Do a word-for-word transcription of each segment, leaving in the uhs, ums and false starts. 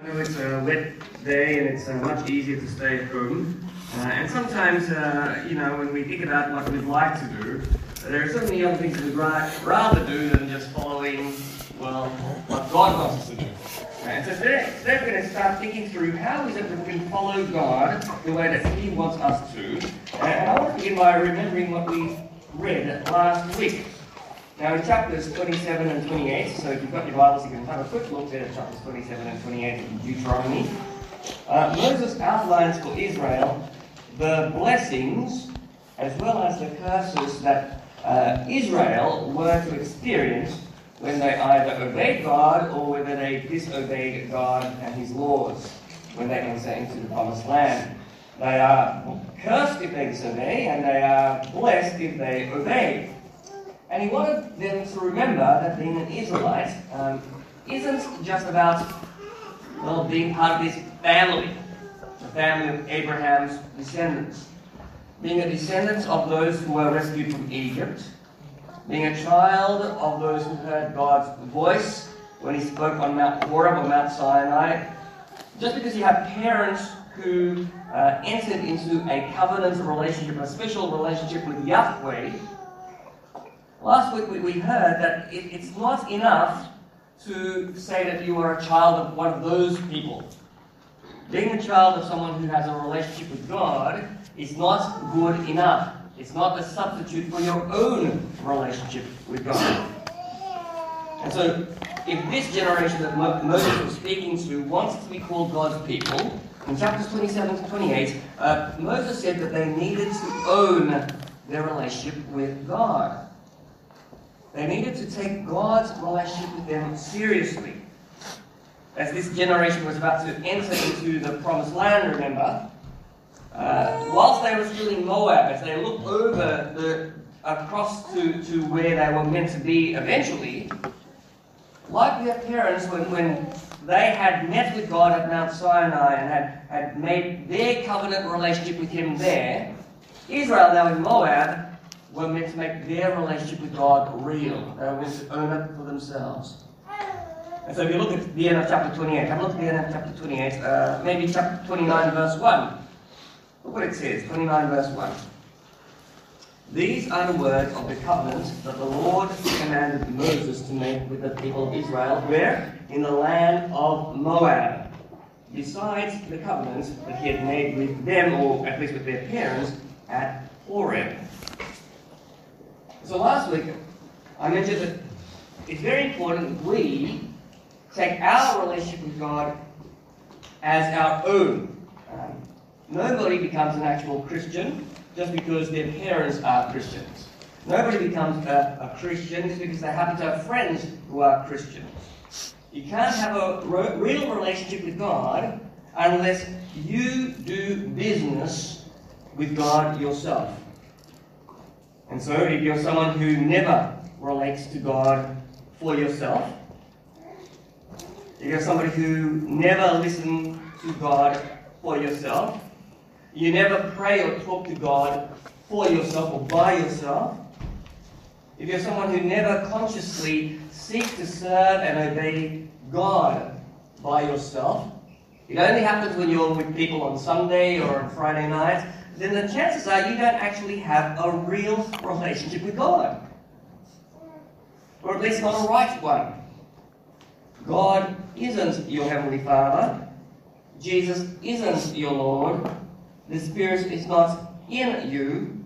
know, it's a wet day and it's uh, much easier to stay at home. Uh, and sometimes, uh, you know, when we think about what we'd like to do, there are so many other things we'd rather do than just following, well, what God wants us to do. And so today, today we're going to start thinking through how is it that we follow God the way that He wants us to. And I want to begin by remembering what we read last week. Now in chapters twenty-seven and twenty-eight, so if you've got your Bibles, you can have a quick look there at chapters twenty-seven and twenty-eight in Deuteronomy. Uh, Moses outlines for Israel the blessings as well as the curses that uh, Israel were to experience when they either obeyed God or whether they disobeyed God and His laws when they enter into the promised land. They are cursed if they disobey, and they are blessed if they obey. And he wanted them to remember that being an Israelite um, isn't just about, well, being part of this family, the family of Abraham's descendants. Being a descendant of those who were rescued from Egypt, being a child of those who heard God's voice when He spoke on Mount Horeb or Mount Sinai. Just because you have parents who uh, entered into a covenant relationship, a special relationship with Yahweh, last week we, we heard that it, it's not enough to say that you are a child of one of those people. Being a child of someone who has a relationship with God is not good enough. It's not a substitute for your own relationship with God. And so, if this generation that Mo- Moses was speaking to wants to be called God's people, in chapters twenty-seven to twenty-eight, uh, Moses said that they needed to own their relationship with God. They needed to take God's relationship with them seriously. As this generation was about to enter into the promised land, remember, uh, whilst they were still in Moab, as they looked over the across to, to where they were meant to be eventually, like their parents, when, when they had met with God at Mount Sinai and had, had made their covenant relationship with Him there, Israel now in Moab were meant to make their relationship with God real. They were meant to own it for themselves. And so if you look at the end of chapter twenty-eight, have a look at the end of chapter twenty-eight, uh, maybe chapter twenty-nine verse one. Look what it says, twenty-nine verse one. These are the words of the covenant that the Lord commanded Moses to make with the people of Israel, where? In the land of Moab, besides the covenant that He had made with them, or at least with their parents, at Horeb. So last week, I mentioned that it's very important that we take our relationship with God as our own. Um, nobody becomes an actual Christian just because their parents are Christians. Nobody becomes a, a Christian just because they happen to have friends who are Christians. You can't have a re- real relationship with God unless you do business with God yourself. And so, if you're someone who never relates to God for yourself, if you're somebody who never listens to God for yourself, you never pray or talk to God for yourself or by yourself, if you're someone who never consciously seeks to serve and obey God by yourself, it only happens when you're with people on Sunday or on Friday night, then the chances are you don't actually have a real relationship with God. Or at least not a right one. God isn't your Heavenly Father. Jesus isn't your Lord. The Spirit is not in you.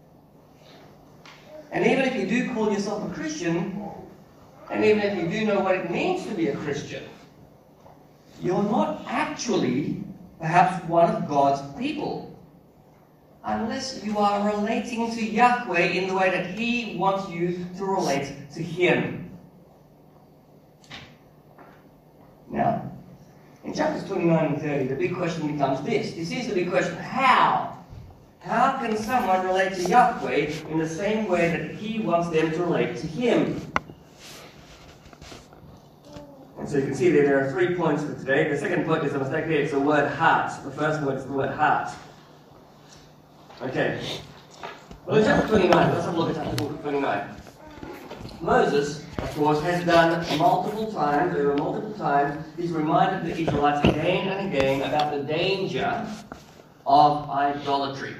And even if you do call yourself a Christian, and even if you do know what it means to be a Christian, you're not actually perhaps one of God's people. Unless you are relating to Yahweh in the way that He wants you to relate to Him. Now, in chapters twenty-nine and thirty, the big question becomes this. This is the big question. How? How can someone relate to Yahweh in the same way that He wants them to relate to Him? And so you can see there, there are three points for today. The second point is a mistake there. It's the word heart. The first word is the word heart. Okay. Well, in chapter twenty-nine, let's have a look at chapter twenty-nine. Moses of course, has done multiple times, over multiple times, he's reminded the Israelites again and again about the danger of idolatry.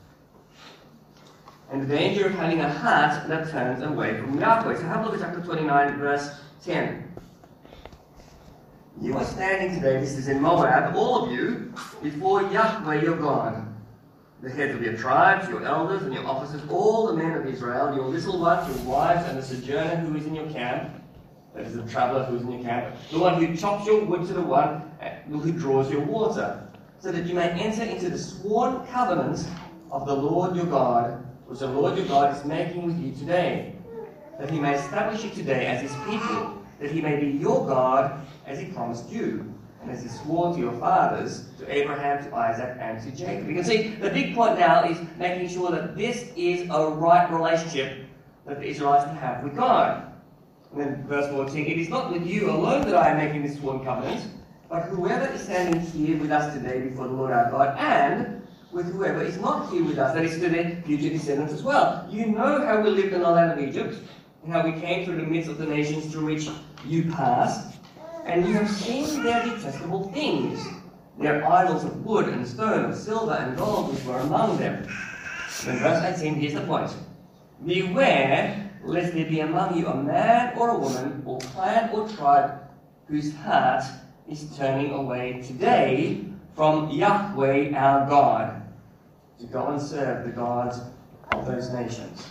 And the danger of having a heart that turns away from Yahweh. So have a look at chapter twenty-nine, verse ten. You are standing today, this is in Moab, all of you, before Yahweh your God. The heads of your tribes, your elders and your officers, all the men of Israel, your little ones, your wives, and the sojourner who is in your camp, that is the traveller who is in your camp, the one who chops your wood to the one who draws your water, so that you may enter into the sworn covenant of the Lord your God, which the Lord your God is making with you today, that he may establish you today as his people, that he may be your God as he promised you, and as he swore to your fathers, to Abraham, to Isaac, and to Jacob. You can see the big point now is making sure that this is a right relationship that the Israelites can have with God. And then verse fourteen, it is not with you alone that I am making this sworn covenant, but whoever is standing here with us today before the Lord our God, and with whoever is not here with us, that is to their future descendants as well. You know how we lived in the land of Egypt, and how we came through the midst of the nations through which you passed, and you have seen their detestable things, their idols of wood and stone, of silver and gold, which were among them. In verse eighteen, here's the point. Beware, lest there be among you a man or a woman, or clan or tribe, whose heart is turning away today from Yahweh our God, to go and serve the gods of those nations.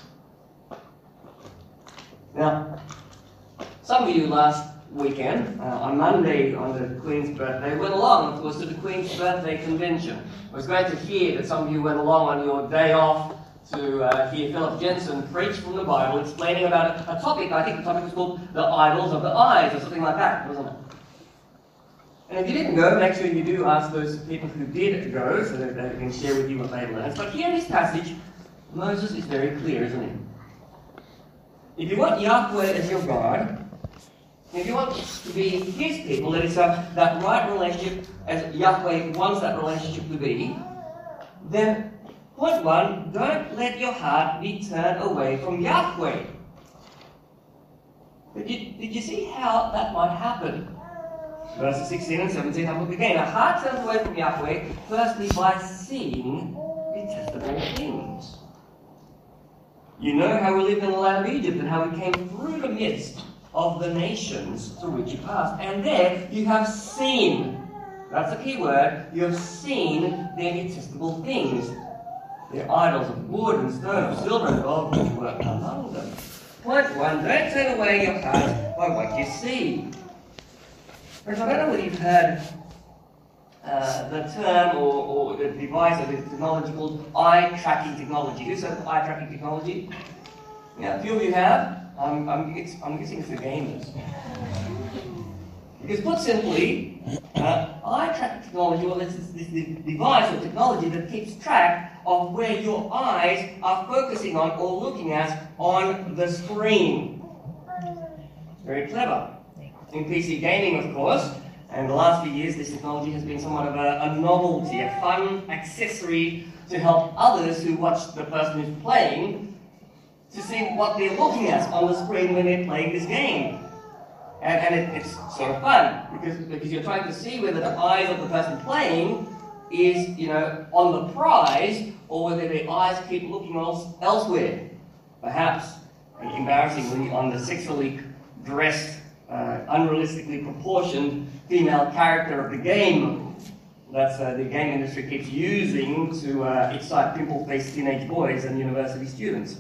Now, some of you last weekend, uh, on Monday, on the Queen's birthday, went along, of course, to the Queen's birthday convention. I was glad to hear that some of you went along on your day off to uh, hear Philip Jensen preach from the Bible, explaining about a, a topic. I think the topic was called the idols of the eyes, or something like that, wasn't it? And if you didn't go, make sure you do ask those people who did go, so that they can share with you what they learned. But here in this passage, Moses is very clear, isn't he? If you want Yahweh as your God, if you want to be his people, that is uh, that right relationship as Yahweh wants that relationship to be, then point one, don't let your heart be turned away from Yahweh. Did you, did you see how that might happen? Verses sixteen and seventeen have a look again. A heart turns away from Yahweh, firstly by seeing detestable things. You know how we lived in the land of Egypt and how we came through the midst of the nations through which you passed. And there you have seen, that's the key word, you have seen their detestable things. Their idols of wood and stone, of silver and gold, which were among them. Point one, don't turn away your heart by what you see. Friends, I don't know whether you've heard uh, the term or, or the device or the technology called eye tracking technology. Who's heard of eye tracking technology? Yeah, a few of you have. I'm, I'm, it's, I'm guessing it's the gamers. Because put simply, uh, eye tracking technology, well, it's this device or technology that keeps track of where your eyes are focusing on or looking at on the screen. Very clever. In P C gaming, of course, and the last few years this technology has been somewhat of a, a novelty, a fun accessory to help others who watch the person who's playing to see what they're looking at on the screen when they're playing this game. And, and it, it's sort of fun, because, because you're trying to see whether the eyes of the person playing is, you know, on the prize, or whether their eyes keep looking else, elsewhere. Perhaps, embarrassingly, on the sexually dressed, uh, unrealistically proportioned female character of the game that uh, the game industry keeps using to uh, excite pimple-faced teenage boys and university students.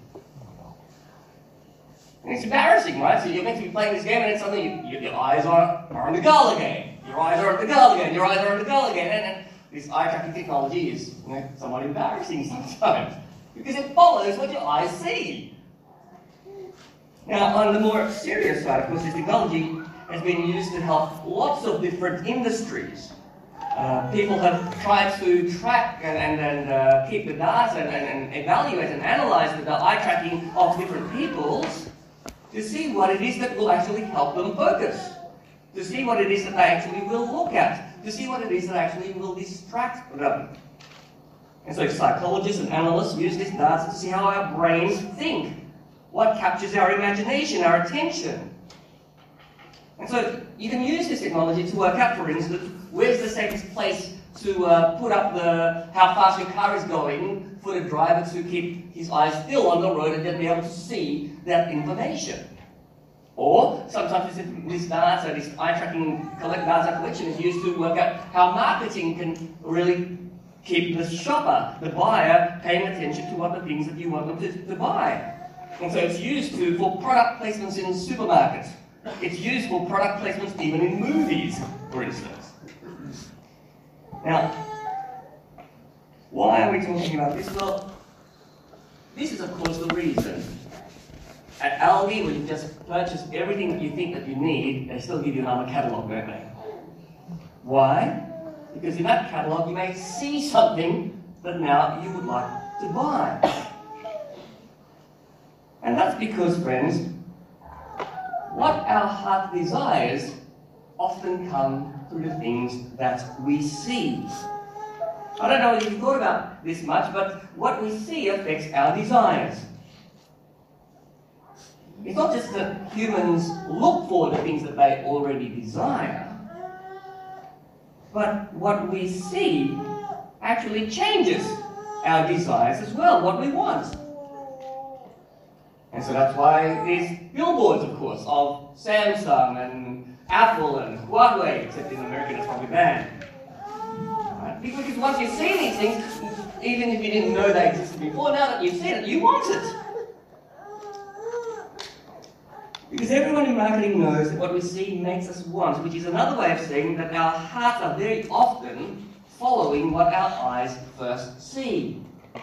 And it's embarrassing, right? So you're meant to be playing this game and then suddenly you, your eyes are, are on the goal again. Your eyes are on the goal again. Your eyes are on the goal again. And, and this eye-tracking technology is, you know, somewhat embarrassing sometimes because it follows what your eyes see. Now, on the more serious side, of course, this technology has been used to help lots of different industries. Uh, people have tried to track and, and, and uh, keep the data and, and, and evaluate and analyze the eye tracking of different peoples to see what it is that will actually help them focus, to see what it is that they actually will look at, to see what it is that actually will distract them. And so psychologists and analysts use this data to see how our brains think, what captures our imagination, our attention. And so you can use this technology to work out, for instance, where's the safest place to uh, put up the how fast your car is going for the driver to keep his eyes still on the road and then be able to see that information. Or sometimes this, this data, this eye tracking collect data collection is used to work out how marketing can really keep the shopper, the buyer, paying attention to what the things that you want them to, to buy. And so it's used to for product placements in supermarkets. It's used for product placements even in movies, for instance. Now, why are we talking about this? Well, this is of course the reason. At Aldi, where you just purchase everything that you think that you need, they still give you another catalogue, don't they? Why? Because in that catalogue you may see something that now you would like to buy. And that's because, friends, what our heart desires often come through the things that we see. I don't know if you've thought about this much, but what we see affects our desires. It's not just that humans look for the things that they already desire, but what we see actually changes our desires as well, what we want. And so that's why these billboards, of course, of Samsung and Apple and Huawei, except in America that's probably banned. Right? Because once you see these things, even if you didn't know they existed before, now that you've seen it, you want it. Because everyone in marketing knows that what we see makes us want, which is another way of saying that our hearts are very often following what our eyes first see.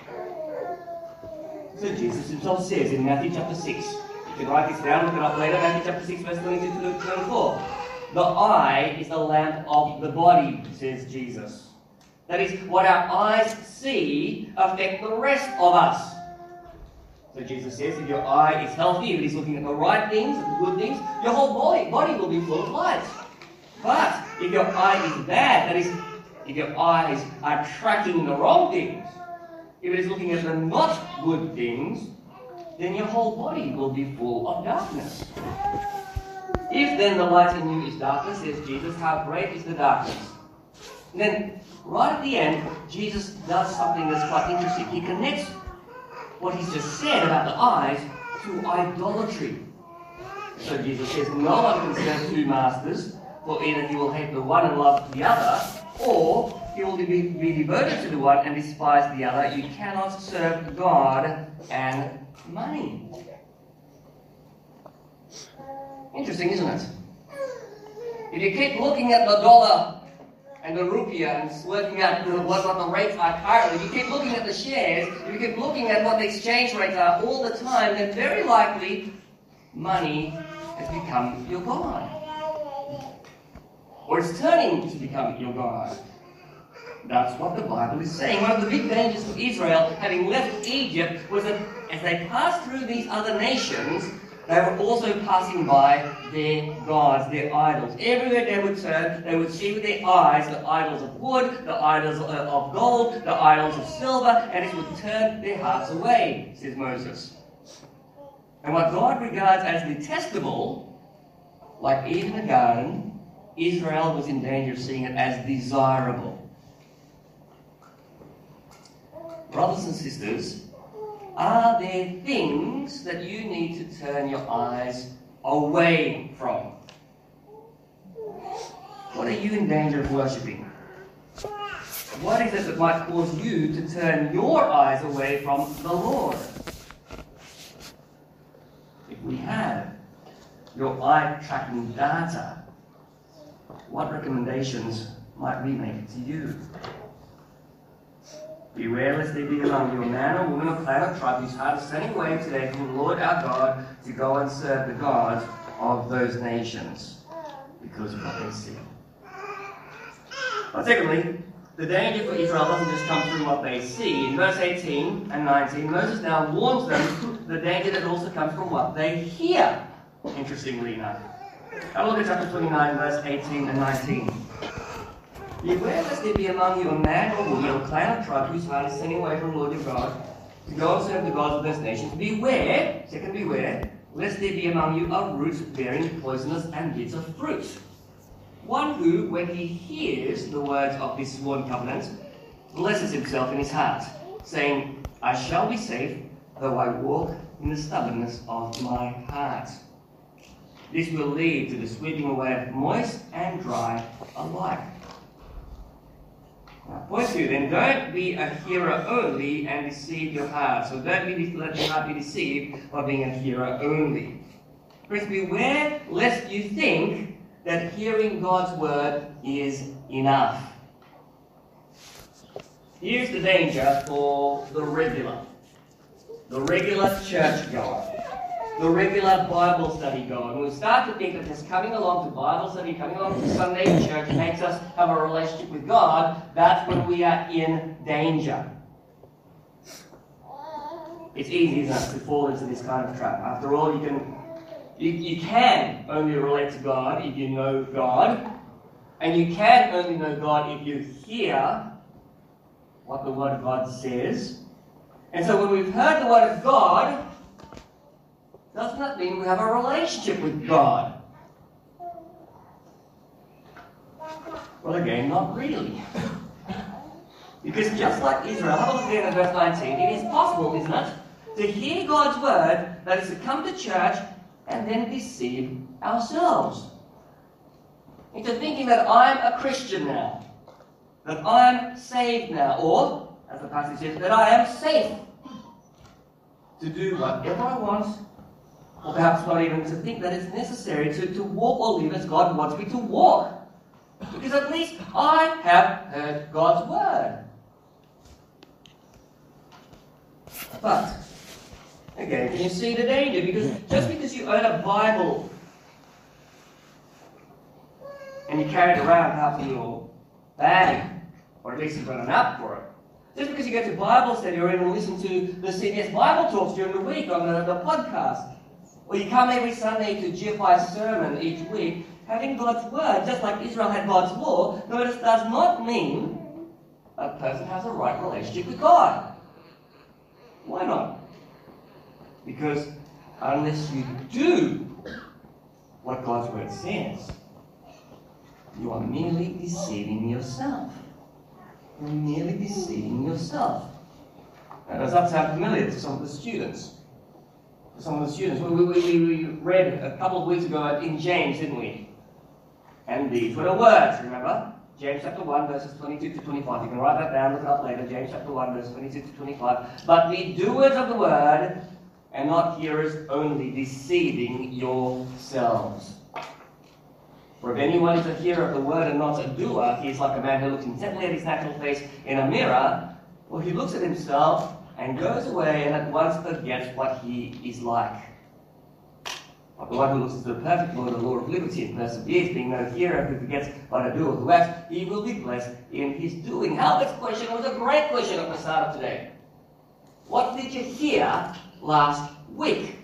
So Jesus himself says in Matthew chapter six, you can write this down, look it up later, Matthew chapter six, verse twenty-two to twenty-four. The eye is the lamp of the body, says Jesus. That is, what our eyes see affect the rest of us. So Jesus says, if your eye is healthy, if it is looking at the right things, at the good things, your whole body, body will be full of light. But if your eye is bad, that is, if your eyes are tracking the wrong things, if it is looking at the not good things, then your whole body will be full of darkness. If then the light in you is darkness, says Jesus, how great is the darkness? And then, right at the end, Jesus does something that's quite interesting. He connects what he's just said about the eyes to idolatry. So Jesus says, no one can serve two masters, for either he will hate the one and love the other, or he will be, be devoted to the one and despise the other. You cannot serve God and money. Interesting, isn't it? If you keep looking at the dollar and the rupiah and working out what, what the rates are currently, if you keep looking at the shares, if you keep looking at what the exchange rates are all the time, then very likely money has become your God. Or it's turning to become your God. That's what the Bible is saying. One of the big dangers for Israel, having left Egypt, was that as they passed through these other nations, they were also passing by their gods, their idols. Everywhere they would turn, they would see with their eyes the idols of wood, the idols of gold, the idols of silver, and it would turn their hearts away, says Moses. And what God regards as detestable, like Eden in the garden, Israel was in danger of seeing it as desirable. Brothers and sisters, are there things that you need to turn your eyes away from? What are you in danger of worshipping? What is it that might cause you to turn your eyes away from the Lord? If we have your eye-tracking data, what recommendations might we make to you? Beware lest there be among you a man or woman of clan or tribe whose heart is turning away today from the Lord our God to go and serve the gods of those nations, because of what they see. But secondly, the danger for Israel doesn't just come through what they see. In verse eighteen and nineteen, Moses now warns them the danger that also comes from what they hear, interestingly enough. Have a look at chapter twenty-nine, verse eighteen and nineteen. Beware lest there be among you a man or woman or clan or tribe whose heart is turning away from the Lord your God to go and serve the gods of those nations. Beware, second, beware, lest there be among you a root bearing poisonous and bitter fruit. One who, when he hears the words of this sworn covenant, blesses himself in his heart, saying, I shall be safe, though I walk in the stubbornness of my heart. This will lead to the sweeping away of moist and dry alike. Now, point two, then, don't be a hearer only and deceive your heart. So don't be, let your heart be deceived by being a hearer only. Friends, beware lest you think that hearing God's word is enough. Here's the danger for the regular, the regular churchgoer, the regular Bible study goer. And we start to think that just coming along to Bible study, coming along to Sunday church makes us have a relationship with God. That's when we are in danger. It's easy, isn't it, to fall into this kind of trap. After all, you can you, you can only relate to God if you know God, and you can only know God if you hear what the Word of God says. And so when we've heard the Word of God, doesn't that mean we have a relationship with God? Well, again, not really. Because just like Israel, have a look again at verse nineteen, it is possible, isn't it, to hear God's Word, that is to come to church and then deceive ourselves into thinking that I'm a Christian now, that I'm saved now, or, as the passage says, that I am safe to do whatever I want, or perhaps not even to think that it's necessary to, to walk or live as God wants me to walk. Because at least I have heard God's word. But, again, can you see the danger? Because just because you own a Bible and you carry it around perhaps in your bag, or at least you've got an app for it, just because you go to Bible study or even listen to the C B S Bible talks during the week on the, the podcast, or you come every Sunday to G F I's sermon each week, having God's word, just like Israel had God's law, notice does not mean a person has a right relationship with God. Why not? Because unless you do what God's word says, you are merely deceiving yourself. You're merely deceiving yourself. Now, does that sound familiar to some of the students? To some of the students. We, we, we read a couple of weeks ago in James, didn't we? And these were the words, remember? James chapter one, verses twenty-two to twenty-five. You can write that down, look it up later. James chapter one, verses twenty-two to twenty-five. But be doers of the word, and not hearers only, deceiving yourselves. For if anyone is a hearer of the word and not a doer, he is like a man who looks intently at his natural face in a mirror. Well, he looks at himself and goes away and at once forgets what he is like. But the one who looks to the perfect law, the law of liberty, and perseveres, being no hearer who forgets but a doer who acts, he will be blessed in his doing. Halbert's question was a great question at the start of today. What did you hear last week?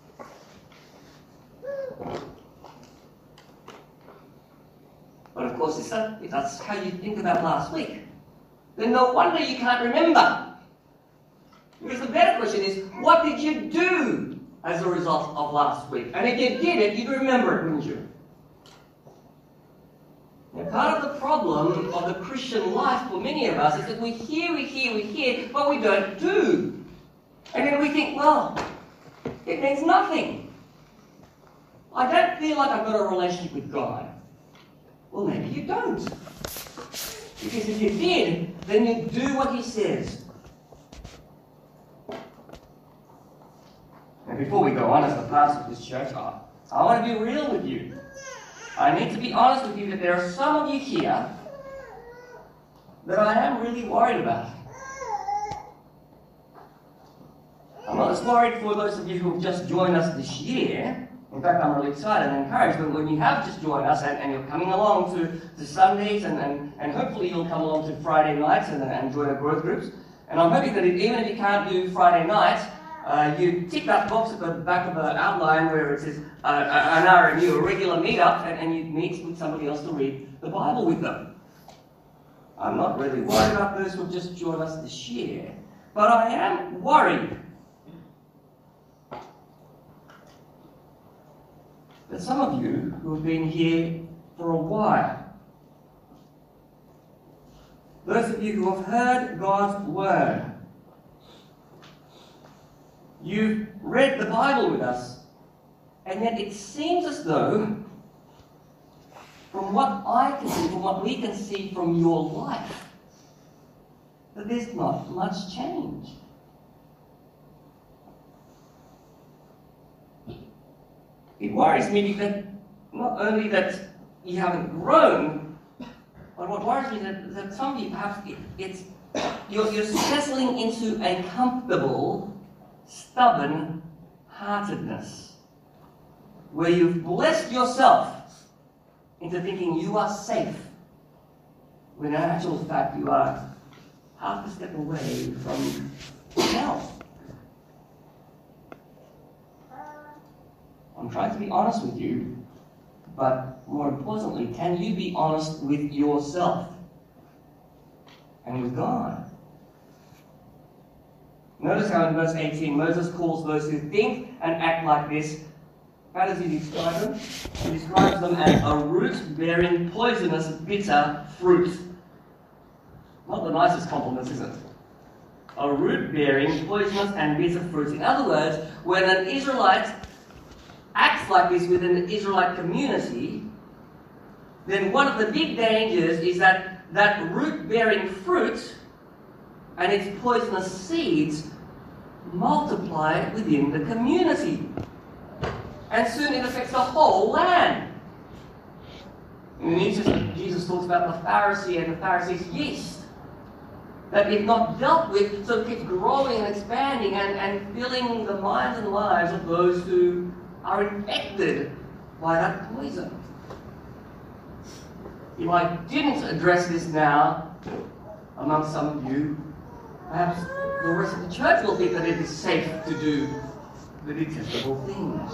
But of course, if that's how you think about last week, then no wonder you can't remember. Because the better question is, what did you do as a result of last week? And if you did it, you'd remember it, wouldn't you? Now, part of the problem of the Christian life for many of us is that we hear, we hear, we hear, but we don't do. And then we think, well, it means nothing. I don't feel like I've got a relationship with God. Well, maybe you don't. Because if you did, then you do what he says. And before we go on as the pastor of this church, I, I want to be real with you. I need to be honest with you that there are some of you here that I am really worried about. I'm not as worried for those of you who have just joined us this year. In fact, I'm really excited and encouraged when, when you have just joined us and, and you're coming along to, to Sundays and, and, and hopefully you'll come along to Friday nights and, and join our growth groups. And I'm hoping that if, even if you can't do Friday nights, uh, you tick that box at the back of the outline where it says uh, an R M U, a regular meetup, and, and you meet with somebody else to read the Bible with them. I'm not really worried about those who have just joined us this year. But But I am worried that some of you who have been here for a while, those of you who have heard God's word, you've read the Bible with us, and yet it seems as though, from what I can see, from what we can see from your life, that there's not much change. It worries me that not only that you haven't grown, but what worries me is that, that some of you perhaps it, it's you're, you're settling into a comfortable, stubborn heartedness, where you've blessed yourself into thinking you are safe, when in actual fact you are half a step away from hell. I'm trying to be honest with you, but more importantly, can you be honest with yourself and with God? Notice how in verse eighteen, Moses calls those who think and act like this, how does he describe them? He describes them as a root bearing poisonous, bitter fruit. Not the nicest compliments, is it? A root bearing poisonous and bitter fruit. In other words, when an Israelite acts like this within the Israelite community, then one of the big dangers is that that root bearing fruit and its poisonous seeds multiply within the community. And soon it affects the whole land. And Jesus, Jesus talks about the Pharisee and the Pharisees' yeast, that if not dealt with, so it keeps growing and expanding and, and filling the minds and lives of those who are infected by that poison. If I didn't address this now among some of you, perhaps the rest of the church will think that it is safe to do the detestable things.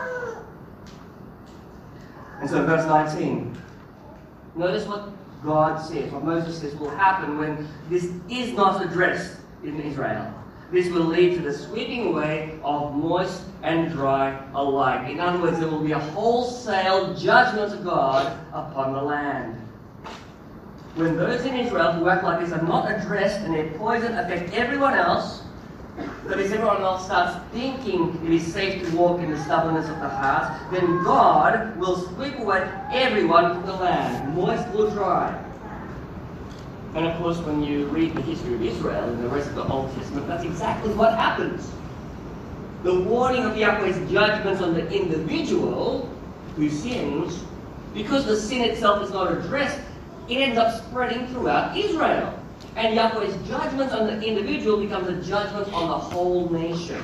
And so verse nineteen, notice what God says, what Moses says will happen when this is not addressed in Israel. This will lead to the sweeping away of moist and dry alike. In other words, there will be a wholesale judgment of God upon the land. When those in Israel who act like this are not addressed and their poison affect everyone else, that is, everyone else starts thinking it is safe to walk in the stubbornness of the heart, then God will sweep away everyone from the land, moist or dry. And of course, when you read the history of Israel and the rest of the Old Testament, that's exactly what happens. The warning of Yahweh's judgments on the individual who sins, because the sin itself is not addressed, it ends up spreading throughout Israel. And Yahweh's judgment on the individual becomes a judgment on the whole nation.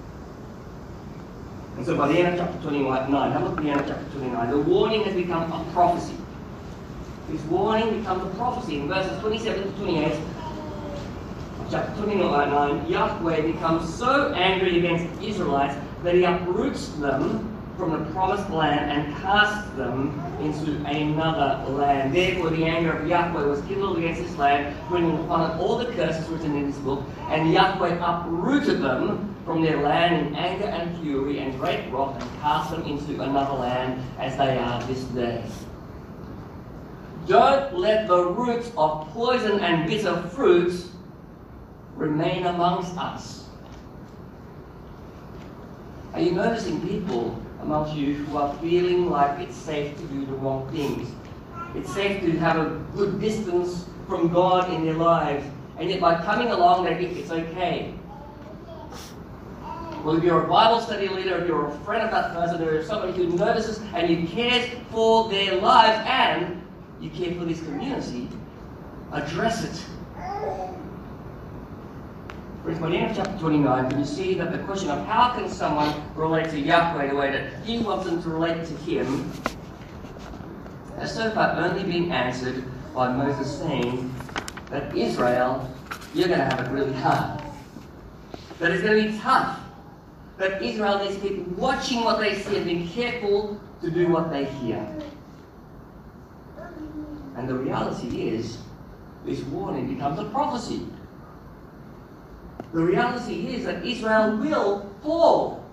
And so by the end of chapter twenty-nine, have a look at the end of chapter twenty-nine, the warning has become a prophecy. This warning becomes a prophecy. In verses twenty-seven to twenty-eight of chapter twenty-nine, Yahweh becomes so angry against the Israelites that he uproots them from the promised land and casts them into another land. Therefore the anger of Yahweh was kindled against this land, bringing upon it all the curses written in this book, and Yahweh uprooted them from their land in anger and fury and great wrath, and cast them into another land as they are this day. Don't let the roots of poison and bitter fruits remain amongst us. Are you noticing people amongst you who are feeling like it's safe to do the wrong things? It's safe to have a good distance from God in their lives, and yet by coming along they think it's okay. Well, if you're a Bible study leader, if you're a friend of that person, or if somebody who notices and you care for their lives and you care for this community, address it. Friends, by the end of chapter twenty-nine, when you see that the question of how can someone relate to Yahweh the way that he wants them to relate to him has so far only been answered by Moses saying that Israel, you're going to have it really hard. That it's going to be tough. That Israel needs to keep watching what they see and be careful to do what they hear. And the reality is, this warning becomes a prophecy. the reality is that Israel will fall.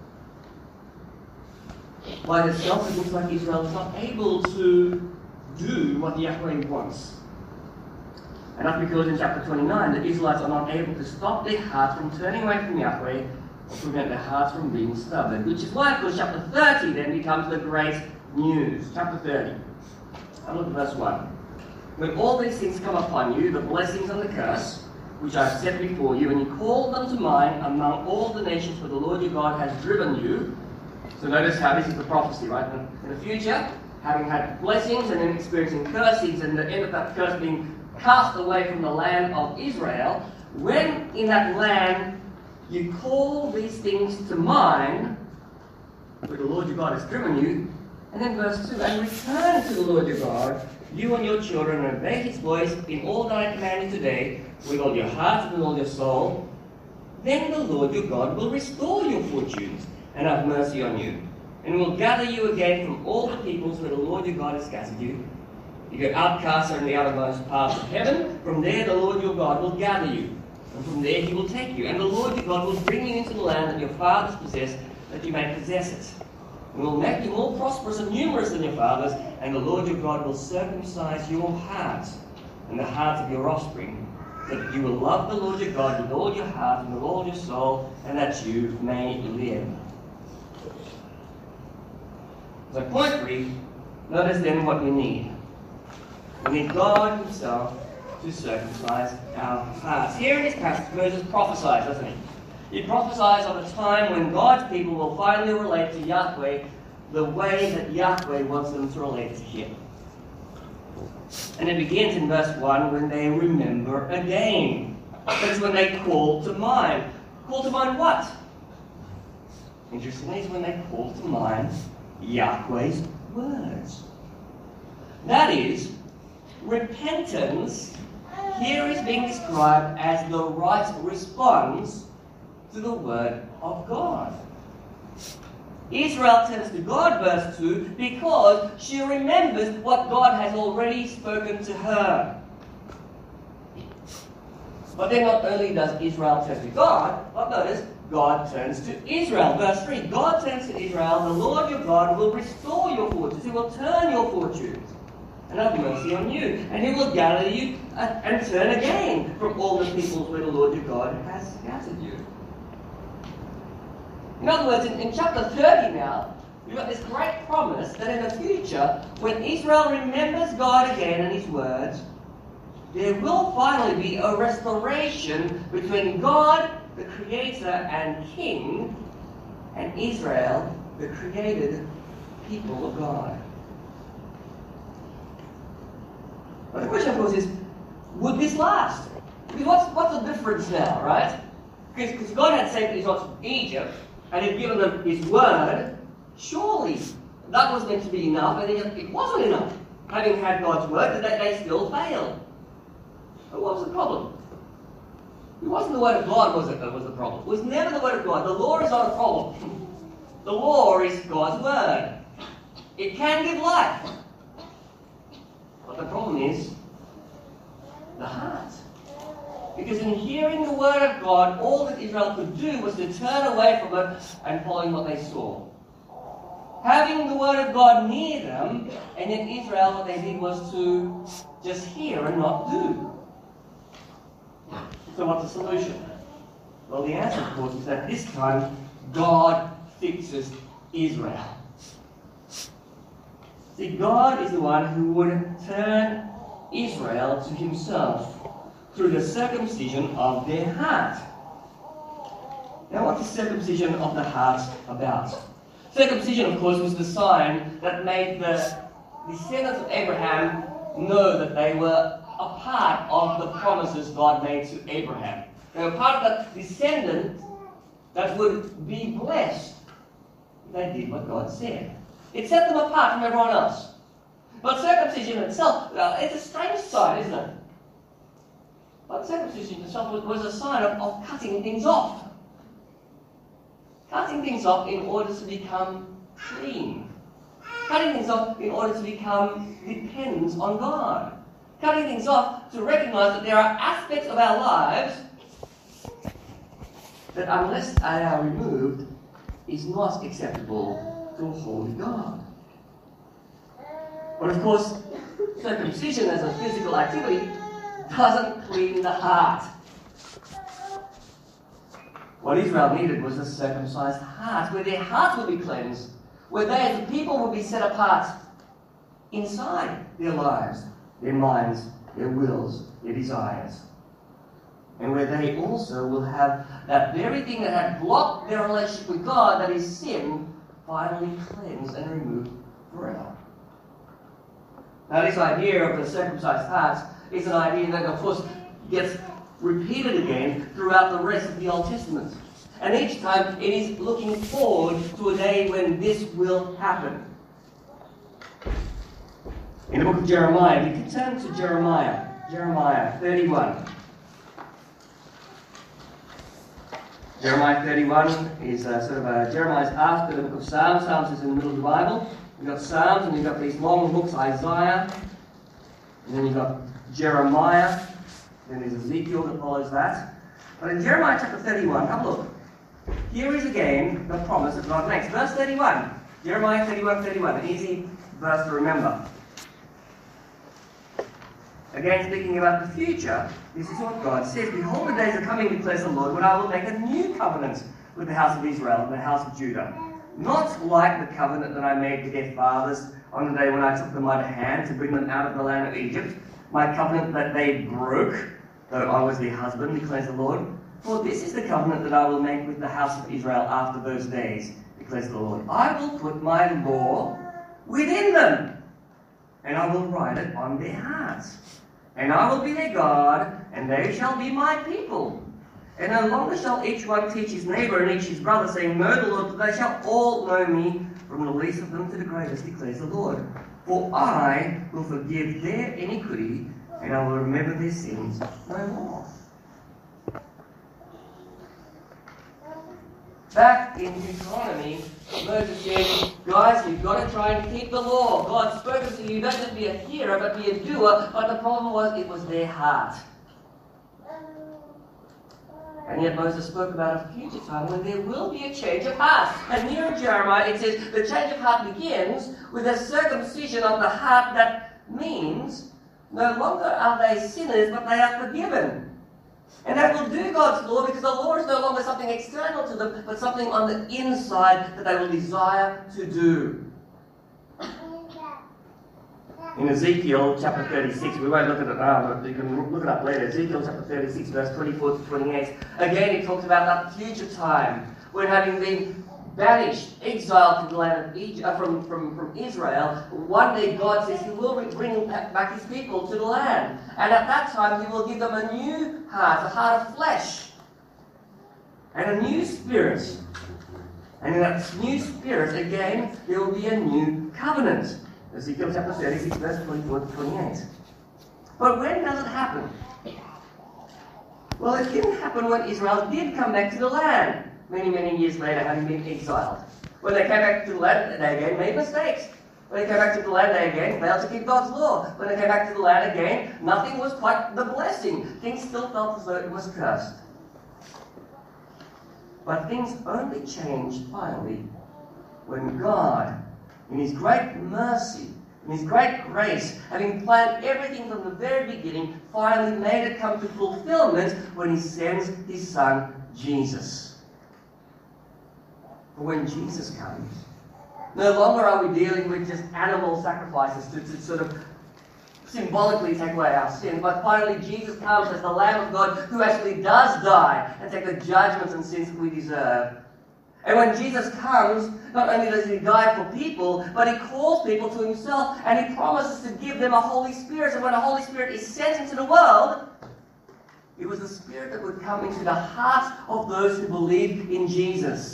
By itself, it looks like Israel is not able to do what Yahweh wants. And that's because in chapter twenty-nine, the Israelites are not able to stop their hearts from turning away from Yahweh or prevent their hearts from being stubborn. Which is why, of course, chapter thirty then becomes the great news. Chapter thirty. And look at verse one. When all these things come upon you, the blessings and the curse, which I have set before you, and you call them to mind among all the nations where the Lord your God has driven you. So notice how this is the prophecy, right? In the future, having had blessings and then experiencing cursings, and the end of that curse being cast away from the land of Israel, when in that land you call these things to mind, where the Lord your God has driven you, and then verse two, and return to the Lord your God, you and your children, and obey his voice in all that I command you today, with all your heart and with all your soul, then the Lord your God will restore your fortunes and have mercy on you, and will gather you again from all the peoples where the Lord your God has scattered you. You go outcasts are in the outermost parts of heaven. From there the Lord your God will gather you, and from there he will take you. And the Lord your God will bring you into the land that your fathers possessed, that you may possess it. And will make you more prosperous and numerous than your fathers, and the Lord your God will circumcise your heart and the hearts of your offspring, that you will love the Lord your God with all your heart and with all your soul, and that you may live. So point three, notice then what we need. We need God himself to circumcise our hearts. Here in this passage, Moses prophesies, doesn't he? He prophesies of a time when God's people will finally relate to Yahweh the way that Yahweh wants them to relate to him. And it begins in verse one, when they remember again. That's when they call to mind. Call to mind what? Interestingly, it's when they call to mind Yahweh's words. That is, repentance here is being described as the right response to the word of God. Israel turns to God, verse two, because she remembers what God has already spoken to her. But then not only does Israel turn to God, but notice, God turns to Israel. Verse three, God turns to Israel, the Lord your God will restore your fortunes. He will turn your fortunes and have mercy on you. And he will gather you and turn again from all the peoples where the Lord your God has scattered you. In other words, in, in chapter thirty now, we've got this great promise that in the future, when Israel remembers God again and his words, there will finally be a restoration between God, the Creator and King, and Israel, the created people of God. But the question, of course, is, would this last? Because what's, what's the difference now, right? Because, because God had saved Israel from Egypt, and had given them his word, surely that was meant to be enough, and it wasn't enough. Having had God's word, that they still failed. But what was the problem? It wasn't the word of God was it that was the problem. It was never the word of God. The law is not a problem. The law is God's word. It can give life. But the problem is the heart. Because in hearing the word of God, all that Israel could do was to turn away from it and following what they saw. Having the word of God near them, and in Israel what they did was to just hear and not do. So what's the solution? Well, the answer, of course, is that this time God fixes Israel. See, God is the one who would turn Israel to himself through the circumcision of their heart. Now, what is circumcision of the heart about? Circumcision, of course, was the sign that made the descendants of Abraham know that they were a part of the promises God made to Abraham. They were part of that descendant that would be blessed if they did what God said. It set them apart from everyone else. But circumcision itself, well, it's a strange sign, isn't it? But circumcision itself was, was a sign of, of cutting things off. Cutting things off in order to become clean. Cutting things off in order to become dependent on God. Cutting things off to recognize that there are aspects of our lives that unless they are removed, is not acceptable to a holy God. But of course, circumcision as a physical activity doesn't clean the heart. What Israel needed was a circumcised heart, where their hearts would be cleansed, where they as a people would be set apart inside their lives, their minds, their wills, their desires. And where they also will have that very thing that had blocked their relationship with God, that is sin, finally cleansed and removed forever. Now this idea of the circumcised heart is an idea that of course gets repeated again throughout the rest of the Old Testament. And each time it is looking forward to a day when this will happen. In the book of Jeremiah, you can turn to Jeremiah, Jeremiah thirty-one. Jeremiah thirty-one is uh, sort of a, Jeremiah's after the book of Psalms. Psalms is in the middle of the Bible. You've got Psalms and you've got these long books, Isaiah, and then you've got Jeremiah, then there's Ezekiel that follows that. But in Jeremiah chapter thirty-one, have a look. Here is again the promise that God makes. Verse thirty-one. Jeremiah thirty-one, thirty-one, an easy verse to remember. Again, speaking about the future, this is what God says. Behold, the days are coming, declares the Lord, when I will make a new covenant with the house of Israel and the house of Judah. Not like the covenant that I made with their fathers on the day when I took them by the hand to bring them out of the land of Egypt, my covenant that they broke, though I was their husband, declares the Lord. For this is the covenant that I will make with the house of Israel after those days, declares the Lord. I will put my law within them, and I will write it on their hearts. And I will be their God, and they shall be my people. And no longer shall each one teach his neighbour and each his brother, saying, Know the Lord, for they shall all know me, from the least of them to the greatest, declares the Lord. For I will forgive their iniquity, and I will remember their sins no more. Back in Deuteronomy, Moses said, guys, you've got to try and keep the law. God's spoken to you, don't just be a hearer, but be a doer. But the problem was, it was their heart. And yet Moses spoke about a future time when there will be a change of heart. And here in Jeremiah, it says, the change of heart begins with a circumcision of the heart that means no longer are they sinners, but they are forgiven. And they will do God's law because the law is no longer something external to them, but something on the inside that they will desire to do. In Ezekiel chapter thirty-six, we won't look at it now, but you can look it up later. Ezekiel chapter thirty-six, verse twenty-four to twenty-eight. Again, it talks about that future time when, having been banished, exiled from the land of Egypt, uh, from, from, from Israel, one day God says He will bring back His people to the land. And at that time, He will give them a new heart, a heart of flesh, and a new spirit. And in that new spirit, again, there will be a new covenant. Ezekiel chapter thirty-six, verse twenty-four to twenty-eight. But when does it happen? Well, it didn't happen when Israel did come back to the land. Many, many years later, having been exiled. When they came back to the land, they again made mistakes. When they came back to the land, they again failed to keep God's law. When they came back to the land again, nothing was quite the blessing. Things still felt as though it was cursed. But things only changed finally when God, in His great mercy, in His great grace, having planned everything from the very beginning, finally made it come to fulfillment when He sends His Son, Jesus. When Jesus comes, no longer are we dealing with just animal sacrifices to, to sort of symbolically take away our sin, but finally Jesus comes as the Lamb of God who actually does die and take the judgments and sins that we deserve. And when Jesus comes, not only does He die for people, but He calls people to Himself, and He promises to give them a Holy Spirit. And when the Holy Spirit is sent into the world, it was the Spirit that would come into the hearts of those who believe in Jesus.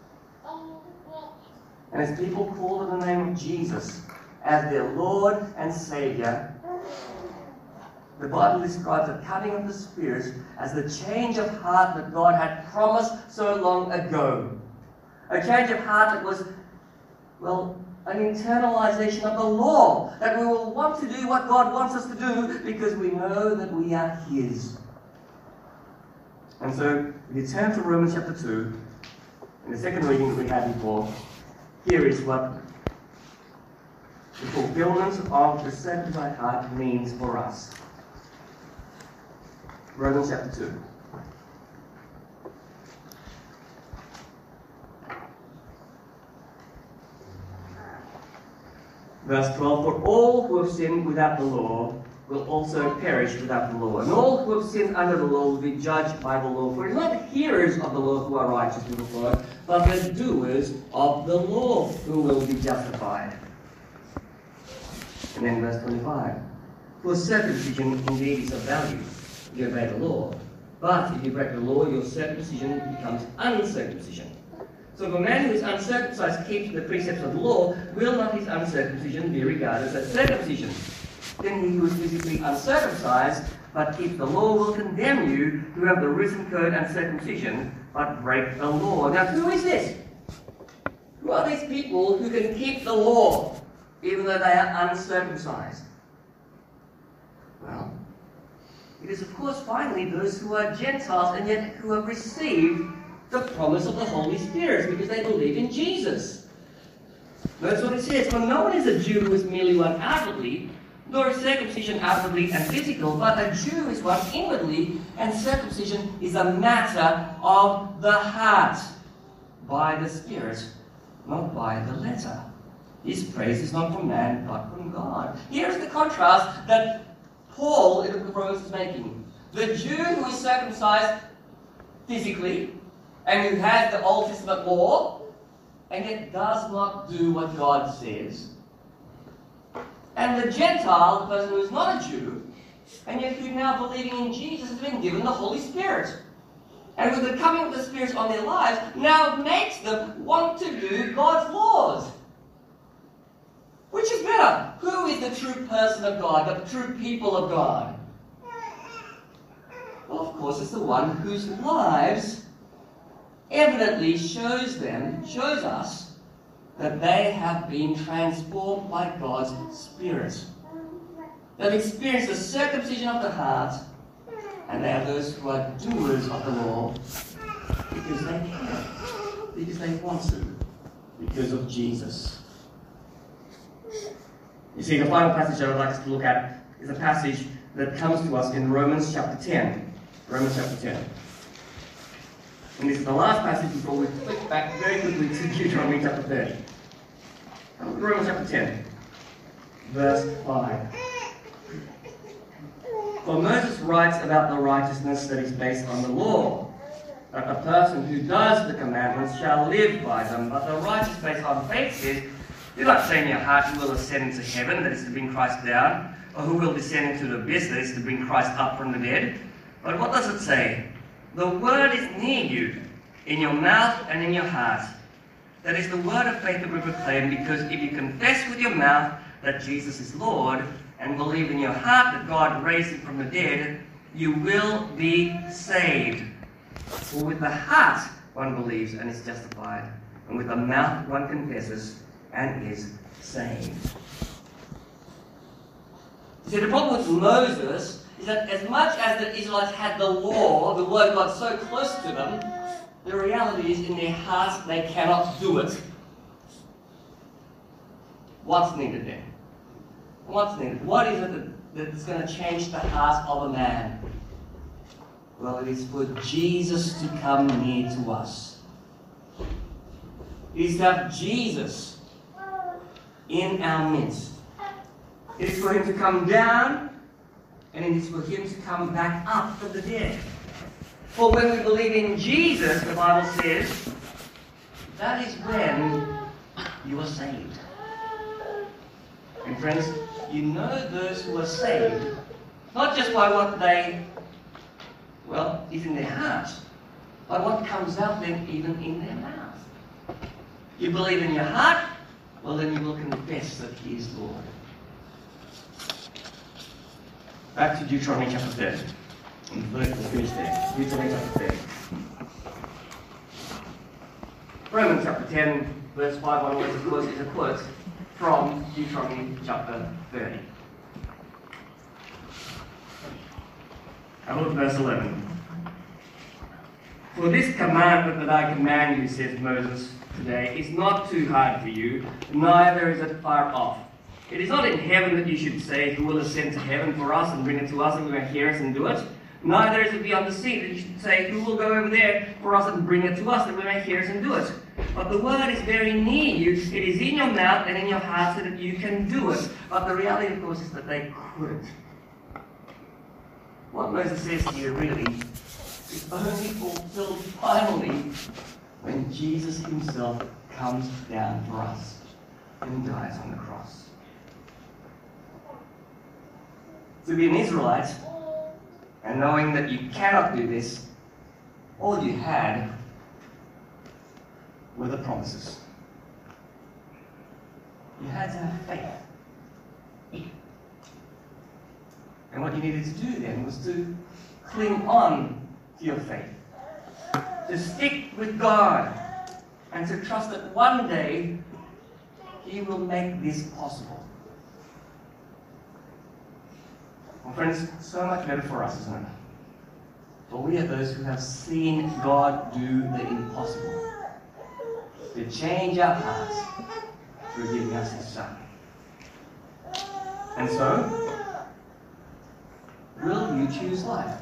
And as people call on the name of Jesus as their Lord and Saviour, the Bible describes the coming of the Spirit as the change of heart that God had promised so long ago. A change of heart that was, well, an internalization of the law, that we will want to do what God wants us to do because we know that we are His. And so, if you turn to Romans chapter two, in the second reading that we had before, here is what the fulfillment of the circumcised heart means for us. Romans chapter two. Verse twelve, for all who have sinned without the law will also perish without the law. And all who have sinned under the law will be judged by the law. For it is not the hearers of the law who are righteous before God, but the doers of the law who will be justified. And then verse twenty-five. For circumcision indeed is of value, if you obey the law. But if you break the law, your circumcision becomes uncircumcision. So if a man who is uncircumcised keeps the precepts of the law, will not his uncircumcision be regarded as circumcision? Then he who is physically uncircumcised, but keeps the law, will condemn you who have the written code and circumcision, but break the law. Now who is this? Who are these people who can keep the law, even though they are uncircumcised? Well, it is of course finally those who are Gentiles and yet who have received the promise of the Holy Spirit because they believe in Jesus. That's what it says. For no one is a Jew who is merely one outwardly, nor is circumcision outwardly and physical, but a Jew is one inwardly, and circumcision is a matter of the heart, by the Spirit, not by the letter. His praise is not from man, but from God. Here is the contrast that Paul in the Romans is making. The Jew who is circumcised physically, and who has the Old Testament law, and yet does not do what God says. And the Gentile, the person who is not a Jew, and yet who now believing in Jesus has been given the Holy Spirit. And with the coming of the Spirit on their lives, now makes them want to do God's laws. Which is better? Who is the true person of God, the true people of God? Well, of course, it's the one whose lives evidently shows them, shows us, that they have been transformed by God's Spirit. They've experienced the circumcision of the heart, and they are those who are doers of the law because they can, because they want to, because of Jesus. You see, the final passage I would like us to look at is a passage that comes to us in Romans chapter ten. Romans chapter ten. And this is the last passage before we flick back very quickly to Deuteronomy chapter thirty. Romans chapter ten, verse five. For Moses writes about the righteousness that is based on the law, that the person who does the commandments shall live by them. But the righteous based on faith says, do not say in your heart who will ascend into heaven, that is to bring Christ down, or who will descend into the abyss, that is to bring Christ up from the dead. But what does it say? The word is near you, in your mouth and in your heart. That is the word of faith that we proclaim, because if you confess with your mouth that Jesus is Lord, and believe in your heart that God raised him from the dead, you will be saved. For with the heart one believes and is justified, and with the mouth one confesses and is saved. See, the problem with Moses is that as much as the Israelites had the law, the word of God so close to them, the reality is in their hearts they cannot do it. What's needed then? What's needed? What is it that, that's going to change the heart of a man? Well, it is for Jesus to come near to us. It is to have Jesus in our midst. It is for him to come down, and it is for him to come back up from the dead. For when we believe in Jesus, the Bible says, that is when you are saved. And friends, you know those who are saved, not just by what they, well, is in their heart, but what comes out then even in their mouth. You believe in your heart, well then you will confess that he is Lord. Back to Deuteronomy chapter thirty. And we'll finish there. Deuteronomy chapter thirty. Romans chapter ten, verse five onwards, of course, is a quote from Deuteronomy chapter thirty. And look at verse eleven. For this commandment that I command you, says Moses today, is not too hard for you, neither is it far off. It is not in heaven that you should say, who will ascend to heaven for us and bring it to us and we may hear us and do it. Neither is it beyond the sea that you should say, who will go over there for us and bring it to us that we may hear us and do it. But the word is very near you. It is in your mouth and in your heart so that you can do it. But the reality, of course, is that they couldn't. What Moses says here really is only fulfilled finally when Jesus himself comes down for us and dies on the cross. To be an Israelite, and knowing that you cannot do this, all you had were the promises. You had to have faith. And what you needed to do then was to cling on to your faith. To stick with God and to trust that one day He will make this possible. Well, friends, so much better for us, isn't it? For we are those who have seen God do the impossible. To change our hearts through giving us His Son. And so, will you choose life?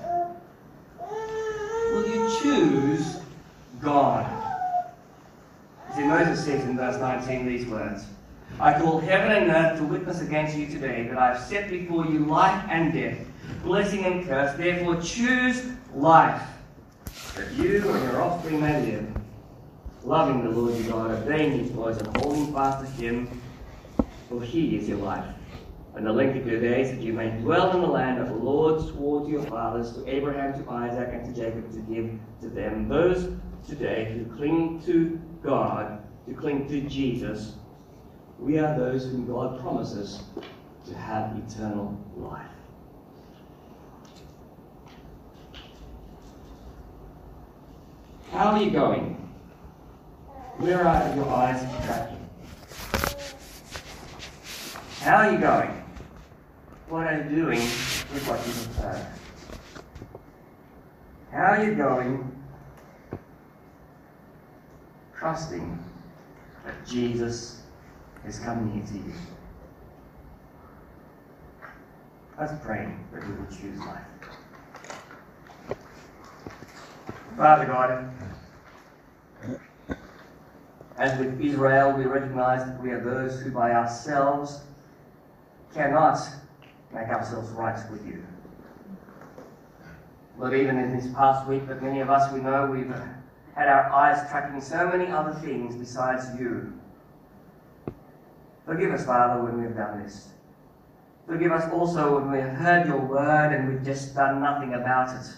Will you choose God? See, Moses says in verse nineteen these words, I call heaven and earth to witness against you today that I have set before you life and death, blessing and curse. Therefore choose life, that you and your offspring may live, loving the Lord your God, obeying His voice and holding fast to Him, for He is your life, and the length of your days, that you may dwell in the land that the Lord swore to your fathers, to Abraham, to Isaac, and to Jacob, to give to them. Those today who cling to God, who cling to Jesus, we are those whom God promises to have eternal life. How are you going? Where are your eyes tracking? How are you going? What are you doing with what you have heard? How are you going? Trusting that Jesus is coming near to you. Let's pray that we will choose life. Father God, as with Israel, we recognize that we are those who by ourselves cannot make ourselves right with you. Lord, even in this past week, that many of us we know we've had our eyes tracking so many other things besides you. Forgive us, Father, when we've done this. Forgive us also when we've heard your word and we've just done nothing about it.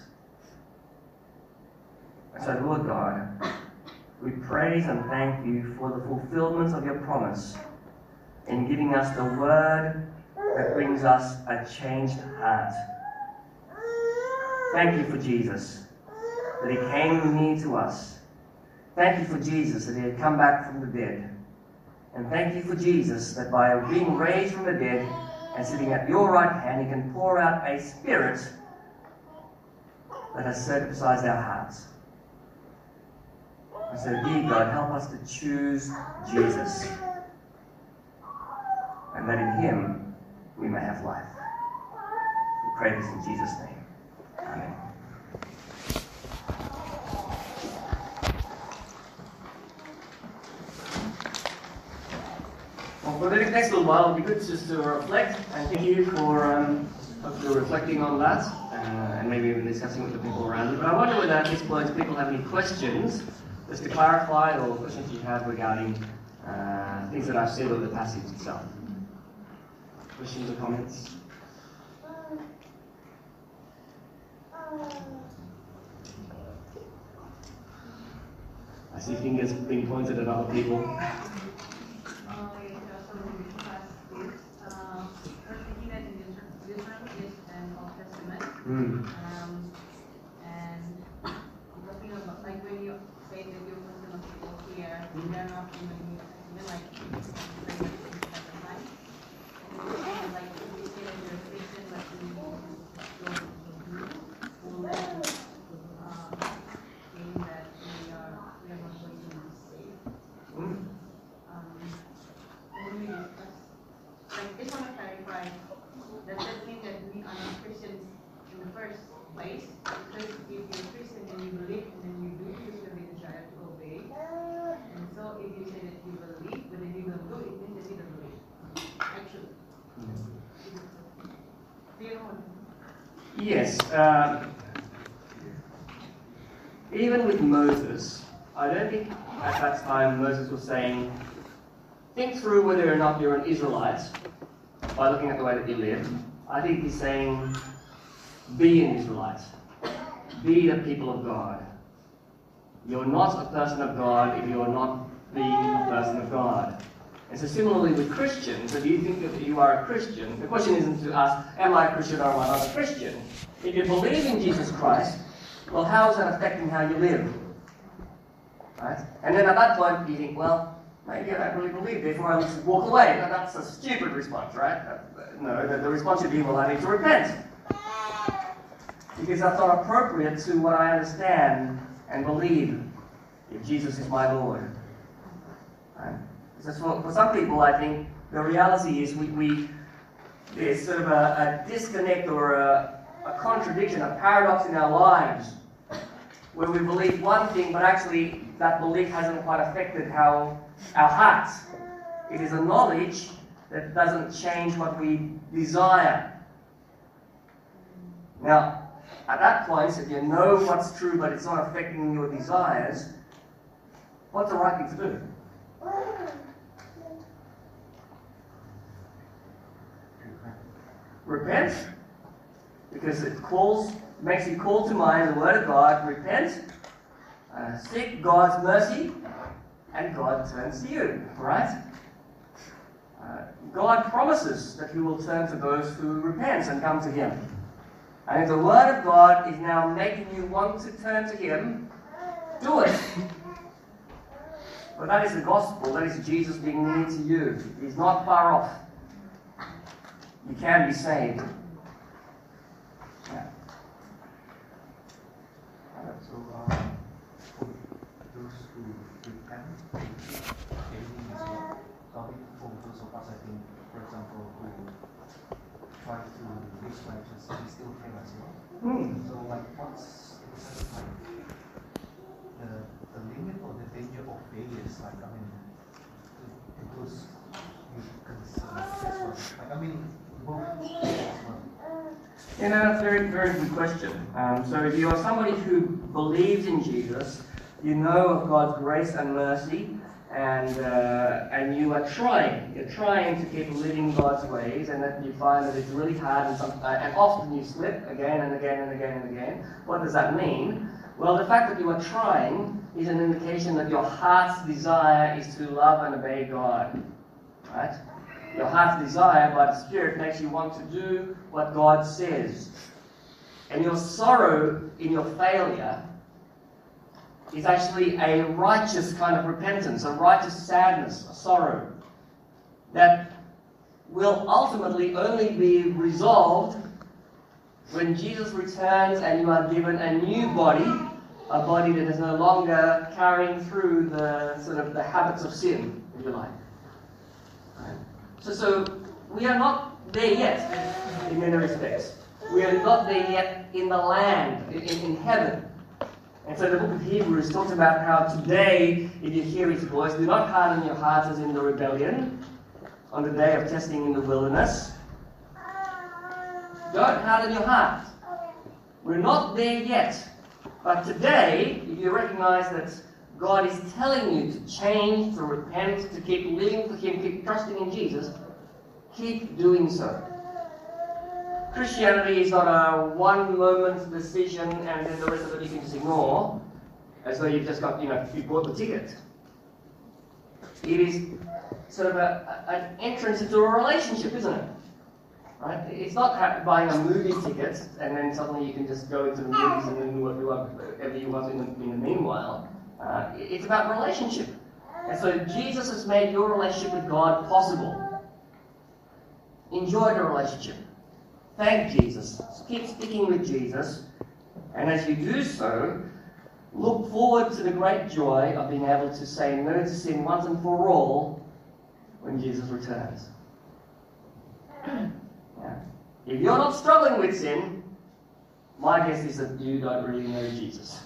And so, Lord God, we praise and thank you for the fulfillment of your promise in giving us the word that brings us a changed heart. Thank you for Jesus, that He came near to us. Thank you for Jesus, that He had come back from the dead. And thank you for Jesus, that by being raised from the dead and sitting at your right hand, He can pour out a Spirit that has circumcised our hearts. And so, dear God, help us to choose Jesus, and that in Him we may have life. We pray this in Jesus' name. Amen. Well, for the next little while, it'll be good just to reflect, and thank you for um, hopefully reflecting on that, uh, and maybe even discussing with the people around you. But I wonder whether at this point people have any questions, just to clarify, or questions you have regarding uh, things that I've said or the passage itself. Questions or comments? I see fingers being pointed at other people. Mm. Um, and talking about, like when you say that you're person of people here, mm. they're not even, even like, like, like, and like, you say that you're Christian, but you don't will let, um, saying that place. Because if you're Christian and you believe and then you do, you still be desire to obey. And so if you say that you believe, but then you don't do it, it means that you don't believe. Actually. Do you know? Yes. Um, even with Moses, I don't think at that time Moses was saying, think through whether or not you're an Israelite by looking at the way that you live. I think he's saying, be an Israelite. Be the people of God. You're not a person of God if you're not being a person of God. And so similarly with Christians, if you think that you are a Christian, the question isn't to ask, am I a Christian or am I not a Christian? If you believe in Jesus Christ, well, how is that affecting how you live? Right? And then at that point, you think, well, maybe I don't really believe, therefore I just walk away. Now, that's a stupid response, right? No, the, the response should be, well, I need to repent. Because that's not appropriate to what I understand and believe if Jesus is my Lord. Right? Because for, for some people, I think, the reality is we, we there's sort of a, a disconnect or a, a contradiction, a paradox in our lives, where we believe one thing, but actually that belief hasn't quite affected how our hearts. It is a knowledge that doesn't change what we desire. Now, at that point, if you know what's true, but it's not affecting your desires, what's the right thing to do? Repent, because it calls, makes you call to mind the Word of God. Repent, uh, seek God's mercy, and God turns to you, right? Uh, God promises that He will turn to those who repent and come to Him. And if the Word of God is now making you want to turn to Him, do it. But that is the gospel. That is Jesus being near to you. He's not far off. You can be saved. Yeah. So, uh, for those who repent, dating is not valid for those of us, I think, for example, who try to reach righteousness, we still fail as well. Mm. So, like, what's in the sense, like, the, the limit or the danger of failures, like, I mean, to, to those who consider as well. Like, I mean, both as well. You know, that's a very, very good question. Um, so if you are somebody who believes in Jesus, you know of God's grace and mercy, and uh, and you are trying, you're trying to keep living God's ways, and that you find that it's really hard, and, some, uh, and often you slip again and again and again and again. What does that mean? Well, the fact that you are trying is an indication that your heart's desire is to love and obey God, right? Your heart's desire by the Spirit makes you want to do what God says. And your sorrow in your failure is actually a righteous kind of repentance, a righteous sadness, a sorrow that will ultimately only be resolved when Jesus returns and you are given a new body, a body that is no longer carrying through the sort of the habits of sin, if you like. So, so we are not there yet in many respects. We are not there yet in the land, in, in heaven. And so the book of Hebrews talks about how today, if you hear His voice, do not harden your hearts as in the rebellion on the day of testing in the wilderness. Don't harden your heart. We're not there yet. But today, if you recognize that God is telling you to change, to repent, to keep living for Him, keep trusting in Jesus, keep doing so. Christianity is not a one-moment decision and then the rest of it you can just ignore, as though you've just got, you know, you bought the ticket. It is sort of a, an entrance into a relationship, isn't it? Right? It's not buying a movie ticket and then suddenly you can just go into the movies and then do whatever you want in the, in the meanwhile. Uh, it's about relationship. And so Jesus has made your relationship with God possible. Enjoy the relationship. Thank Jesus. Keep sticking with Jesus. And as you do so, look forward to the great joy of being able to say no to sin once and for all when Jesus returns. Yeah. If you're not struggling with sin, my guess is that you don't really know Jesus.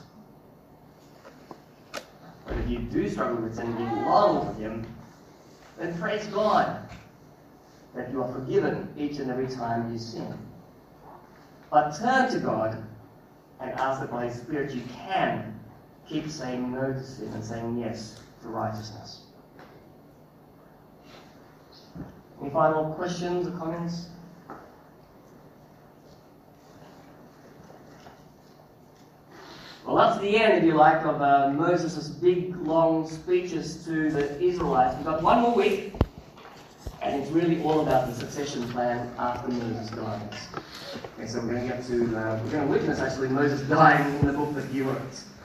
But if you do struggle with sin and you long for Him, then praise God that you are forgiven each and every time you sin. But turn to God and ask that by His Spirit you can keep saying no to sin and saying yes to righteousness. Any final questions or comments? Well, that's the end, if you like, of uh, Moses' big, long speeches to the Israelites. We've got one more week, and it's really all about the succession plan after Moses dies. Okay, so we're going to get to, uh, we're going to witness actually Moses dying in the book that he wrote.